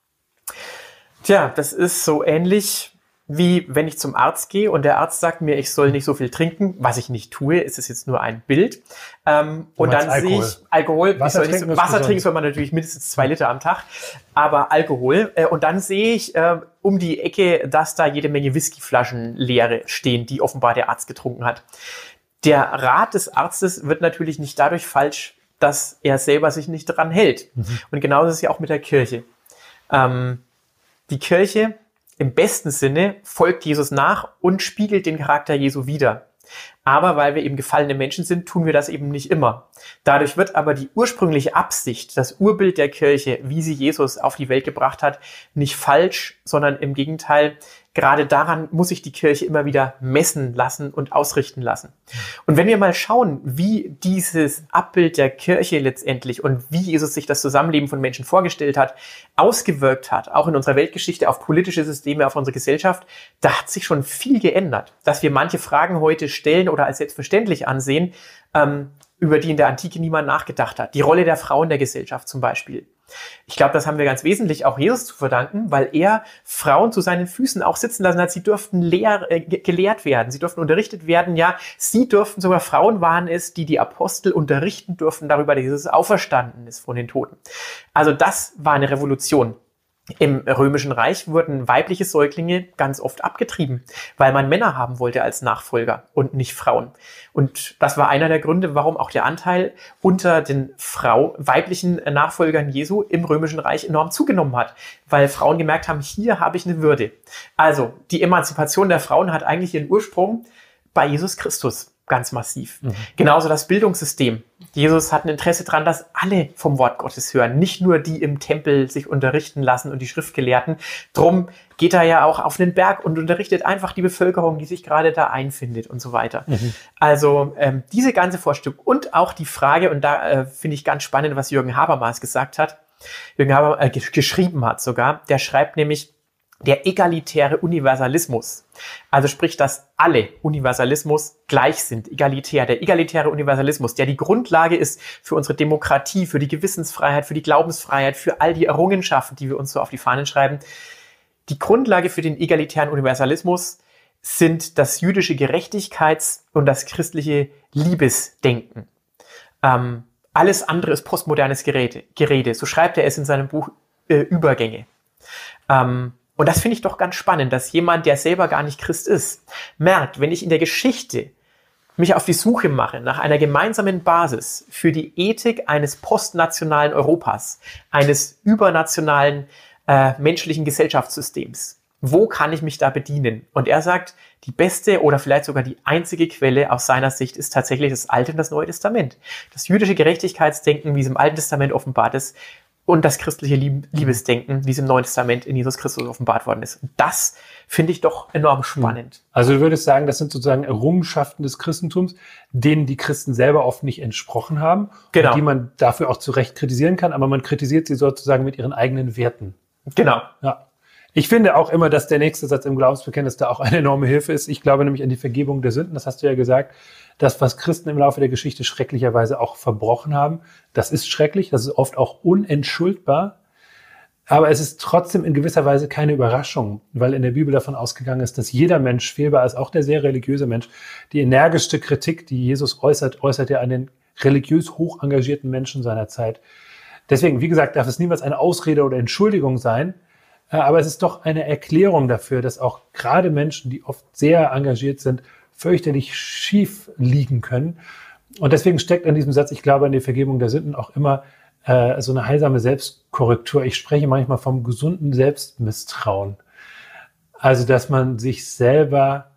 Tja, das ist so ähnlich wie wenn ich zum Arzt gehe und der Arzt sagt mir, ich soll nicht so viel trinken, was ich nicht tue, ist es jetzt nur ein Bild. Und dann sehe ich Alkohol. Wasser trinken soll man natürlich mindestens 2 Liter am Tag, aber Alkohol. Und dann sehe ich um die Ecke, dass da jede Menge Whiskyflaschen leere stehen, die offenbar der Arzt getrunken hat. Der Rat des Arztes wird natürlich nicht dadurch falsch, dass er selber sich nicht dran hält. Und genauso ist es ja auch mit der Kirche. Die Kirche im besten Sinne folgt Jesus nach und spiegelt den Charakter Jesu wider. Aber weil wir eben gefallene Menschen sind, tun wir das eben nicht immer. Dadurch wird aber die ursprüngliche Absicht, das Urbild der Kirche, wie sie Jesus auf die Welt gebracht hat, nicht falsch, sondern im Gegenteil, gerade daran muss sich die Kirche immer wieder messen lassen und ausrichten lassen. Und wenn wir mal schauen, wie dieses Abbild der Kirche letztendlich und wie Jesus sich das Zusammenleben von Menschen vorgestellt hat, ausgewirkt hat, auch in unserer Weltgeschichte auf politische Systeme, auf unsere Gesellschaft, da hat sich schon viel geändert. Dass wir manche Fragen heute stellen oder als selbstverständlich ansehen, über die in der Antike niemand nachgedacht hat. Die Rolle der Frau in der Gesellschaft zum Beispiel. Ich glaube, das haben wir ganz wesentlich auch Jesus zu verdanken, weil er Frauen zu seinen Füßen auch sitzen lassen hat. Sie durften gelehrt werden, sie durften unterrichtet werden. Ja, sie durften, sogar Frauen waren es, die Apostel unterrichten durften darüber, dass Jesus auferstanden ist von den Toten. Also das war eine Revolution. Im Römischen Reich wurden weibliche Säuglinge ganz oft abgetrieben, weil man Männer haben wollte als Nachfolger und nicht Frauen. Und das war einer der Gründe, warum auch der Anteil unter den weiblichen Nachfolgern Jesu im Römischen Reich enorm zugenommen hat, weil Frauen gemerkt haben, hier habe ich eine Würde. Also die Emanzipation der Frauen hat eigentlich ihren Ursprung bei Jesus Christus. Ganz massiv. Genauso das Bildungssystem. Jesus hat ein Interesse daran, dass alle vom Wort Gottes hören, nicht nur die im Tempel sich unterrichten lassen und die Schriftgelehrten. Drum geht er ja auch auf den Berg und unterrichtet einfach die Bevölkerung, die sich gerade da einfindet und so weiter. Also diese ganze Vorstellung und auch die Frage, und da finde ich ganz spannend, was Jürgen Habermas gesagt hat, Jürgen Habermas geschrieben hat sogar, der schreibt nämlich, der egalitäre Universalismus, also sprich, dass alle Universalismus gleich sind, egalitär. Der egalitäre Universalismus, der die Grundlage ist für unsere Demokratie, für die Gewissensfreiheit, für die Glaubensfreiheit, für all die Errungenschaften, die wir uns so auf die Fahnen schreiben. Die Grundlage für den egalitären Universalismus sind das jüdische Gerechtigkeits- und das christliche Liebesdenken. Alles andere ist postmodernes Gerede. So schreibt er es in seinem Buch Übergänge. Und das finde ich doch ganz spannend, dass jemand, der selber gar nicht Christ ist, merkt, wenn ich in der Geschichte mich auf die Suche mache nach einer gemeinsamen Basis für die Ethik eines postnationalen Europas, eines übernationalen menschlichen Gesellschaftssystems, wo kann ich mich da bedienen? Und er sagt, die beste oder vielleicht sogar die einzige Quelle aus seiner Sicht ist tatsächlich das Alte und das Neue Testament. Das jüdische Gerechtigkeitsdenken, wie es im Alten Testament offenbart ist, und das christliche Liebesdenken, wie es im Neuen Testament in Jesus Christus offenbart worden ist. Und das finde ich doch enorm spannend. Also du würdest sagen, das sind sozusagen Errungenschaften des Christentums, denen die Christen selber oft nicht entsprochen haben, genau, und die man dafür auch zu Recht kritisieren kann, aber man kritisiert sie sozusagen mit ihren eigenen Werten. Genau. Ja. Ich finde auch immer, dass der nächste Satz im Glaubensbekenntnis da auch eine enorme Hilfe ist. Ich glaube nämlich an die Vergebung der Sünden, das hast du ja gesagt. Das, was Christen im Laufe der Geschichte schrecklicherweise auch verbrochen haben, das ist schrecklich, das ist oft auch unentschuldbar. Aber es ist trotzdem in gewisser Weise keine Überraschung, weil in der Bibel davon ausgegangen ist, dass jeder Mensch fehlbar ist, auch der sehr religiöse Mensch. Die energischste Kritik, die Jesus äußert er an den religiös hoch engagierten Menschen seiner Zeit. Deswegen, wie gesagt, darf es niemals eine Ausrede oder Entschuldigung sein, aber es ist doch eine Erklärung dafür, dass auch gerade Menschen, die oft sehr engagiert sind, fürchterlich schief liegen können. Und deswegen steckt an diesem Satz, ich glaube an die Vergebung der Sünden, auch immer so eine heilsame Selbstkorrektur. Ich spreche manchmal vom gesunden Selbstmisstrauen. Also, dass man sich selber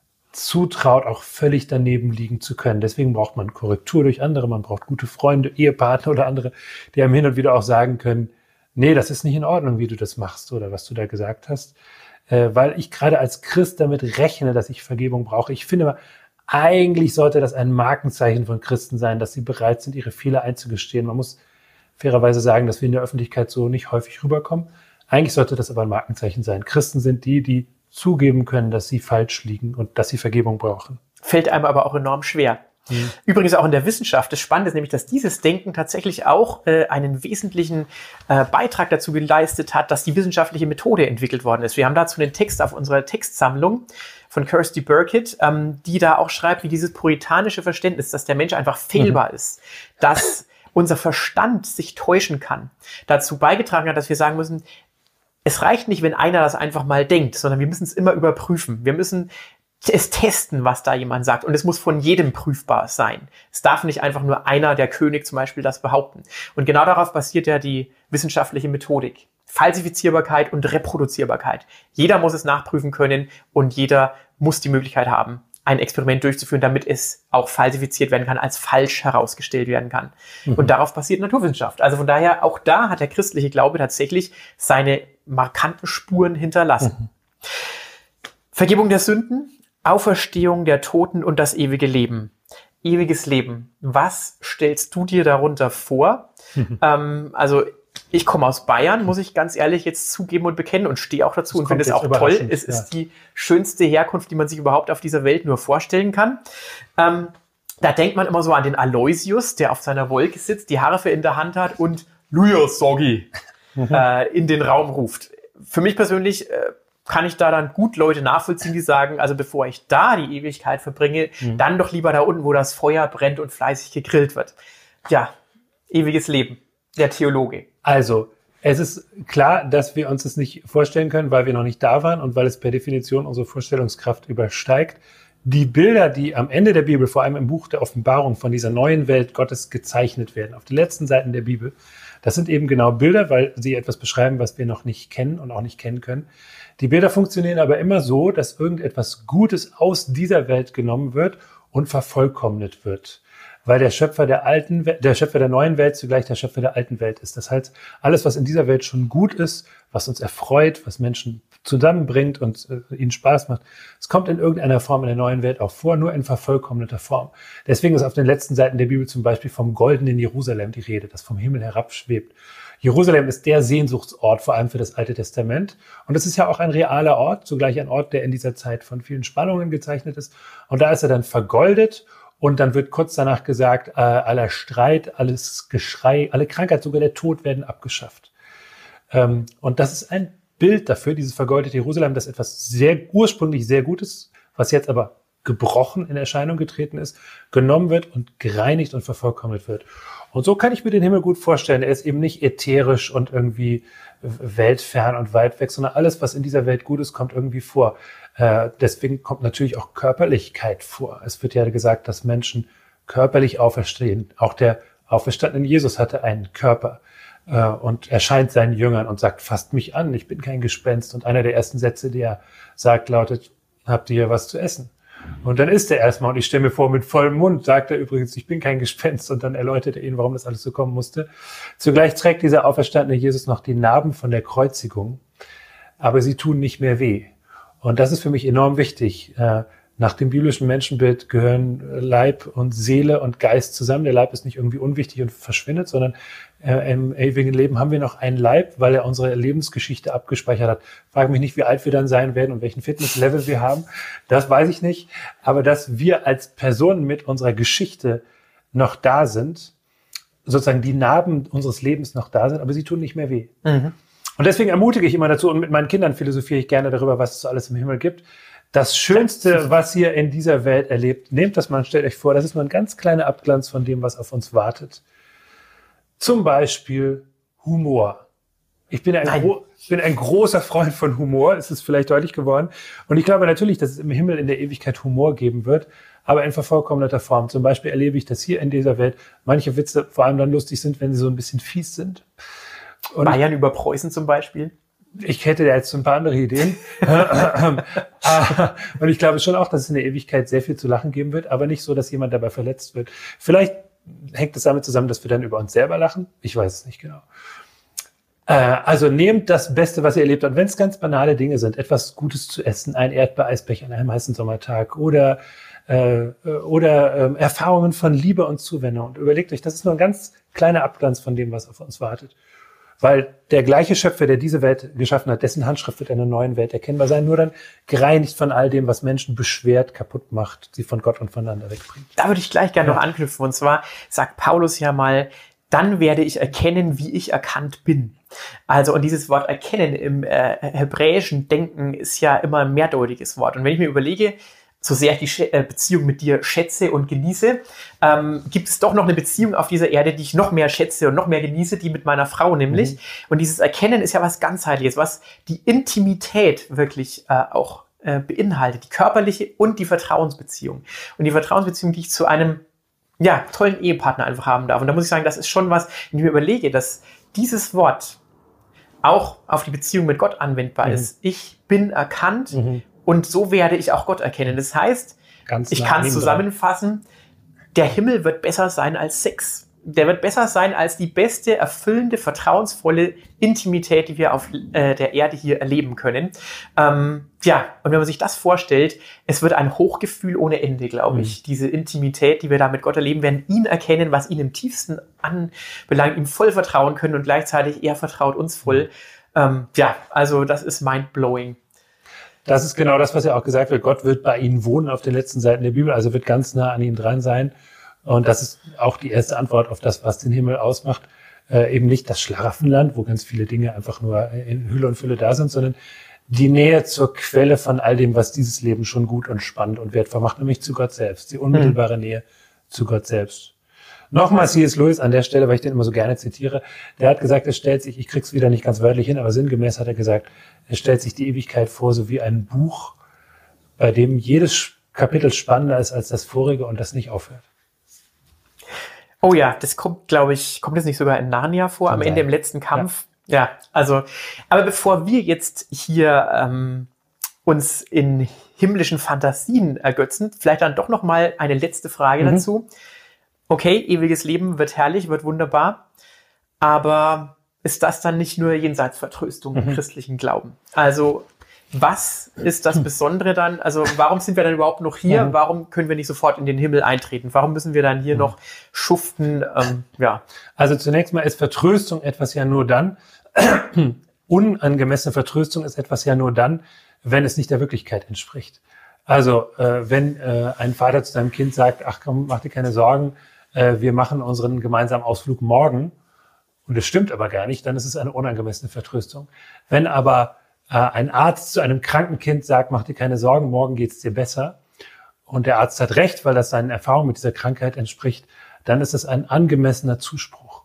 zutraut, auch völlig daneben liegen zu können. Deswegen braucht man Korrektur durch andere, man braucht gute Freunde, Ehepartner oder andere, die einem hin und wieder auch sagen können, nee, das ist nicht in Ordnung, wie du das machst oder was du da gesagt hast. Weil ich gerade als Christ damit rechne, dass ich Vergebung brauche. Ich finde, eigentlich sollte das ein Markenzeichen von Christen sein, dass sie bereit sind, ihre Fehler einzugestehen. Man muss fairerweise sagen, dass wir in der Öffentlichkeit so nicht häufig rüberkommen. Eigentlich sollte das aber ein Markenzeichen sein. Christen sind die zugeben können, dass sie falsch liegen und dass sie Vergebung brauchen. Fällt einem aber auch enorm schwer. Übrigens auch in der Wissenschaft. Das Spannende ist nämlich, dass dieses Denken tatsächlich auch einen wesentlichen Beitrag dazu geleistet hat, dass die wissenschaftliche Methode entwickelt worden ist. Wir haben dazu einen Text auf unserer Textsammlung von Kirsty Burkitt, die da auch schreibt, wie dieses puritanische Verständnis, dass der Mensch einfach fehlbar ist, dass unser Verstand sich täuschen kann, dazu beigetragen hat, dass wir sagen müssen, es reicht nicht, wenn einer das einfach mal denkt, sondern wir müssen es immer überprüfen. Wir müssen es testen, was da jemand sagt. Und es muss von jedem prüfbar sein. Es darf nicht einfach nur einer, der König zum Beispiel, das behaupten. Und genau darauf basiert ja die wissenschaftliche Methodik. Falsifizierbarkeit und Reproduzierbarkeit. Jeder muss es nachprüfen können und jeder muss die Möglichkeit haben, ein Experiment durchzuführen, damit es auch falsifiziert werden kann, als falsch herausgestellt werden kann. Und darauf basiert Naturwissenschaft. Also von daher, auch da hat der christliche Glaube tatsächlich seine markanten Spuren hinterlassen. Vergebung der Sünden, Auferstehung der Toten und das ewige Leben. Ewiges Leben. Was stellst du dir darunter vor? Also ich komme aus Bayern, muss ich ganz ehrlich jetzt zugeben und bekennen und stehe auch dazu und finde es auch toll. Es ist die schönste Herkunft, die man sich überhaupt auf dieser Welt nur vorstellen kann. Da denkt man immer so an den Aloysius, der auf seiner Wolke sitzt, die Harfe in der Hand hat und Luja Soggi in den Raum ruft. Für mich persönlich kann ich da dann gut Leute nachvollziehen, die sagen, also bevor ich da die Ewigkeit verbringe, dann doch lieber da unten, wo das Feuer brennt und fleißig gegrillt wird. Ja, ewiges Leben, der Theologe. Also, es ist klar, dass wir uns das nicht vorstellen können, weil wir noch nicht da waren und weil es per Definition unsere Vorstellungskraft übersteigt. Die Bilder, die am Ende der Bibel, vor allem im Buch der Offenbarung, von dieser neuen Welt Gottes gezeichnet werden, auf den letzten Seiten der Bibel, das sind eben genau Bilder, weil sie etwas beschreiben, was wir noch nicht kennen und auch nicht kennen können. Die Bilder funktionieren aber immer so, dass irgendetwas Gutes aus dieser Welt genommen wird und vervollkommnet wird. Weil der Schöpfer der Schöpfer der neuen Welt zugleich der Schöpfer der alten Welt ist. Das heißt, alles, was in dieser Welt schon gut ist, was uns erfreut, was Menschen zusammenbringt und ihnen Spaß macht, es kommt in irgendeiner Form in der neuen Welt auch vor, nur in vervollkommneter Form. Deswegen ist auf den letzten Seiten der Bibel zum Beispiel vom goldenen Jerusalem die Rede, das vom Himmel herabschwebt. Jerusalem ist der Sehnsuchtsort, vor allem für das Alte Testament. Und es ist ja auch ein realer Ort, zugleich ein Ort, der in dieser Zeit von vielen Spannungen gezeichnet ist. Und da ist er dann vergoldet. Und dann wird kurz danach gesagt, aller Streit, alles Geschrei, alle Krankheit, sogar der Tod werden abgeschafft. Und das ist ein Bild dafür, dieses vergoldete Jerusalem, das etwas ursprünglich sehr Gutes, was jetzt aber gebrochen in Erscheinung getreten ist, genommen wird und gereinigt und vervollkommnet wird. Und so kann ich mir den Himmel gut vorstellen. Er ist eben nicht ätherisch und irgendwie weltfern und weit weg, sondern alles, was in dieser Welt gut ist, kommt irgendwie vor. Deswegen kommt natürlich auch Körperlichkeit vor. Es wird ja gesagt, dass Menschen körperlich auferstehen. Auch der auferstandene Jesus hatte einen Körper und erscheint seinen Jüngern und sagt, fasst mich an, ich bin kein Gespenst. Und einer der ersten Sätze, die er sagt, lautet, habt ihr was zu essen? Und dann isst er erstmal und ich stelle mir vor, mit vollem Mund sagt er übrigens, ich bin kein Gespenst und dann erläutert er ihnen, warum das alles so kommen musste. Zugleich trägt dieser auferstandene Jesus noch die Narben von der Kreuzigung, aber sie tun nicht mehr weh. Und das ist für mich enorm wichtig. Nach dem biblischen Menschenbild gehören Leib und Seele und Geist zusammen. Der Leib ist nicht irgendwie unwichtig und verschwindet, sondern im ewigen Leben haben wir noch einen Leib, weil er unsere Lebensgeschichte abgespeichert hat. Frage mich nicht, wie alt wir dann sein werden und welchen Fitnesslevel wir haben. Das weiß ich nicht. Aber dass wir als Personen mit unserer Geschichte noch da sind, sozusagen die Narben unseres Lebens noch da sind, aber sie tun nicht mehr weh. Und deswegen ermutige ich immer dazu, und mit meinen Kindern philosophiere ich gerne darüber, was es so alles im Himmel gibt. Das Schönste, was ihr in dieser Welt erlebt, nehmt das mal und stellt euch vor, das ist nur ein ganz kleiner Abglanz von dem, was auf uns wartet. Zum Beispiel Humor. Ich bin ein großer Freund von Humor, es ist vielleicht deutlich geworden. Und ich glaube natürlich, dass es im Himmel in der Ewigkeit Humor geben wird, aber in vervollkommneter Form. Zum Beispiel erlebe ich, dass hier in dieser Welt manche Witze vor allem dann lustig sind, wenn sie so ein bisschen fies sind. Und Bayern über Preußen zum Beispiel? Ich hätte da jetzt so ein paar andere Ideen. Und ich glaube schon auch, dass es in der Ewigkeit sehr viel zu lachen geben wird, aber nicht so, dass jemand dabei verletzt wird. Vielleicht hängt es damit zusammen, dass wir dann über uns selber lachen. Ich weiß es nicht genau. Also nehmt das Beste, was ihr erlebt. Und wenn es ganz banale Dinge sind, etwas Gutes zu essen, ein Erdbeereisbecher an einem heißen Sommertag oder Erfahrungen von Liebe und Zuwendung. Und überlegt euch, das ist nur ein ganz kleiner Abglanz von dem, was auf uns wartet. Weil der gleiche Schöpfer, der diese Welt geschaffen hat, dessen Handschrift wird in einer neuen Welt erkennbar sein, nur dann gereinigt von all dem, was Menschen beschwert, kaputt macht, sie von Gott und voneinander wegbringt. Da würde ich gleich gerne noch anknüpfen. Und zwar sagt Paulus ja mal, dann werde ich erkennen, wie ich erkannt bin. Also, und dieses Wort erkennen im hebräischen Denken ist ja immer ein mehrdeutiges Wort. Und wenn ich mir überlege, so sehr ich die Beziehung mit dir schätze und genieße, gibt es doch noch eine Beziehung auf dieser Erde, die ich noch mehr schätze und noch mehr genieße, die mit meiner Frau nämlich. Mhm. Und dieses Erkennen ist ja was ganzheitliches, was die Intimität wirklich auch beinhaltet, die körperliche und die Vertrauensbeziehung. Und die Vertrauensbeziehung, die ich zu einem tollen Ehepartner einfach haben darf. Und da muss ich sagen, das ist schon was, wenn ich mir überlege, dass dieses Wort auch auf die Beziehung mit Gott anwendbar ist. Ich bin erkannt und so werde ich auch Gott erkennen. Das heißt, ich kann es zusammenfassen, der Himmel wird besser sein als Sex. Der wird besser sein als die beste, erfüllende, vertrauensvolle Intimität, die wir auf der Erde hier erleben können. Und wenn man sich das vorstellt, es wird ein Hochgefühl ohne Ende, glaube ich. Diese Intimität, die wir da mit Gott erleben, werden ihn erkennen, was ihn im tiefsten anbelangt, ihm voll vertrauen können und gleichzeitig er vertraut uns voll. Also das ist mindblowing. Das ist genau das, was ja auch gesagt wird. Gott wird bei ihnen wohnen auf den letzten Seiten der Bibel, also wird ganz nah an ihnen dran sein. Und das ist auch die erste Antwort auf das, was den Himmel ausmacht. Eben nicht das Schlaraffenland, wo ganz viele Dinge einfach nur in Hülle und Fülle da sind, sondern die Nähe zur Quelle von all dem, was dieses Leben schon gut und spannend und wertvoll macht, nämlich zu Gott selbst, die unmittelbare Nähe zu Gott selbst. Nochmal C.S. Lewis an der Stelle, weil ich den immer so gerne zitiere, der hat gesagt, es stellt sich, ich krieg's wieder nicht ganz wörtlich hin, aber sinngemäß hat er gesagt, es stellt sich die Ewigkeit vor, so wie ein Buch, bei dem jedes Kapitel spannender ist als das vorige und das nicht aufhört. Oh ja, das kommt, glaube ich, kommt das nicht sogar in Narnia vor, am Ende im letzten Kampf? Ja, also, aber bevor wir jetzt hier uns in himmlischen Fantasien ergötzen, vielleicht dann doch noch mal eine letzte Frage dazu. Okay, ewiges Leben wird herrlich, wird wunderbar, aber ist das dann nicht nur Jenseitsvertröstung im christlichen Glauben? Also, was ist das Besondere dann? Also warum sind wir dann überhaupt noch hier? Warum können wir nicht sofort in den Himmel eintreten? Warum müssen wir dann hier noch schuften? Also zunächst mal ist Vertröstung etwas ja nur dann, unangemessene Vertröstung ist etwas ja nur dann, wenn es nicht der Wirklichkeit entspricht. Also wenn ein Vater zu seinem Kind sagt, ach komm, mach dir keine Sorgen, wir machen unseren gemeinsamen Ausflug morgen, und es stimmt aber gar nicht, dann ist es eine unangemessene Vertröstung. Wenn aber ein Arzt zu einem kranken Kind sagt, mach dir keine Sorgen, morgen geht's dir besser, und der Arzt hat recht, weil das seinen Erfahrungen mit dieser Krankheit entspricht, dann ist es ein angemessener Zuspruch.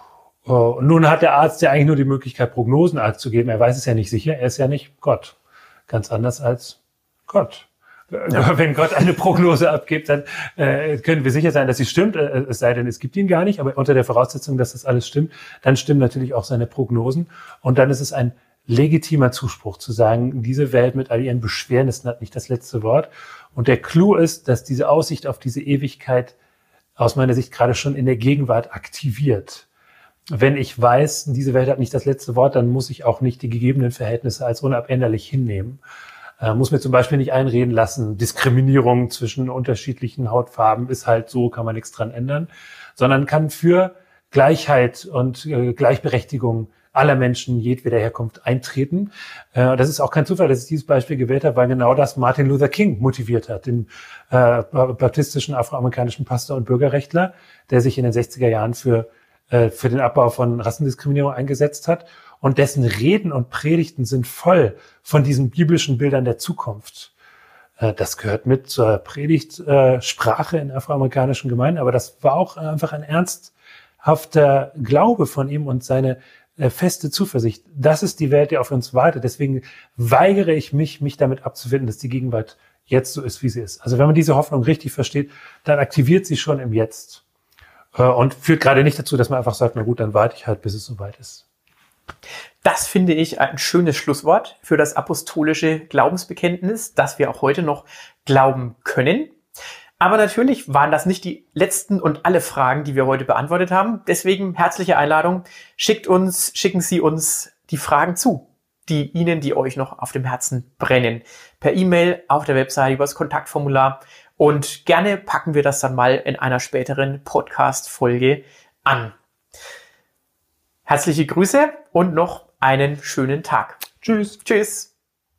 Und nun hat der Arzt ja eigentlich nur die Möglichkeit, Prognosen zu geben. Er weiß es ja nicht sicher, er ist ja nicht Gott. Ganz anders als Gott. Ja. Wenn Gott eine Prognose abgibt, dann können wir sicher sein, dass sie stimmt, es sei denn, es gibt ihn gar nicht, aber unter der Voraussetzung, dass das alles stimmt, dann stimmen natürlich auch seine Prognosen, und dann ist es ein legitimer Zuspruch zu sagen, diese Welt mit all ihren Beschwernissen hat nicht das letzte Wort. Und der Clou ist, dass diese Aussicht auf diese Ewigkeit aus meiner Sicht gerade schon in der Gegenwart aktiviert. Wenn ich weiß, diese Welt hat nicht das letzte Wort, dann muss ich auch nicht die gegebenen Verhältnisse als unabänderlich hinnehmen. Muss mir zum Beispiel nicht einreden lassen, Diskriminierung zwischen unterschiedlichen Hautfarben ist halt so, kann man nichts dran ändern, sondern kann für Gleichheit und Gleichberechtigung aller Menschen jedweder Herkunft eintreten. Das ist auch kein Zufall, dass ich dieses Beispiel gewählt habe, weil genau das Martin Luther King motiviert hat, den baptistischen afroamerikanischen Pastor und Bürgerrechtler, der sich in den 60er Jahren für den Abbau von Rassendiskriminierung eingesetzt hat. und dessen Reden und Predigten sind voll von diesen biblischen Bildern der Zukunft. Das gehört mit zur Predigtsprache in afroamerikanischen Gemeinden, aber das war auch einfach ein ernsthafter Glaube von ihm und seine feste Zuversicht. Das ist die Welt, die auf uns wartet. Deswegen weigere ich mich damit abzufinden, dass die Gegenwart jetzt so ist, wie sie ist. Also wenn man diese Hoffnung richtig versteht, dann aktiviert sie schon im Jetzt und führt gerade nicht dazu, dass man einfach sagt, na gut, dann warte ich halt, bis es soweit ist. Das finde ich ein schönes Schlusswort für das apostolische Glaubensbekenntnis, das wir auch heute noch glauben können. Aber natürlich waren das nicht die letzten und alle Fragen, die wir heute beantwortet haben. Deswegen herzliche Einladung. Schicken Sie uns die Fragen zu, die euch noch auf dem Herzen brennen. Per E-Mail, auf der Website, über das Kontaktformular. Und gerne packen wir das dann mal in einer späteren Podcast-Folge an. Herzliche Grüße und noch einen schönen Tag. Tschüss. Tschüss.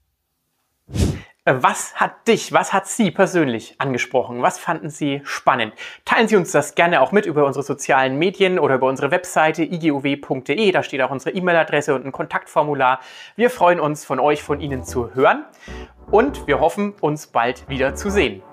Was hat Sie persönlich angesprochen? Was fanden Sie spannend? Teilen Sie uns das gerne auch mit über unsere sozialen Medien oder über unsere Webseite iguw.de. Da steht auch unsere E-Mail-Adresse und ein Kontaktformular. Wir freuen uns, von Ihnen zu hören und wir hoffen, uns bald wieder zu sehen.